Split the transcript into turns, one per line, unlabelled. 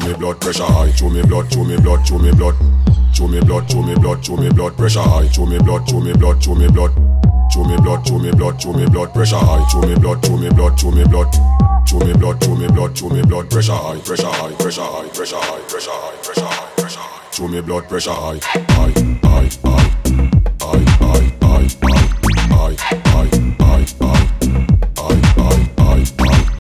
me blood pressure high. Show me blood, show me blood, show me blood. Show me blood, show me blood, show me blood pressure high. Show me blood, show me blood, show me blood. Show me blood, show me blood, show me blood pressure high. Show me blood, show me blood, show me blood. Show me blood, show me blood, show me blood pressure high, pressure high, pressure high, pressure high, pressure high, pressure high, pressure high. Show me blood pressure high, high, high, high, high, high, high, high, high, high.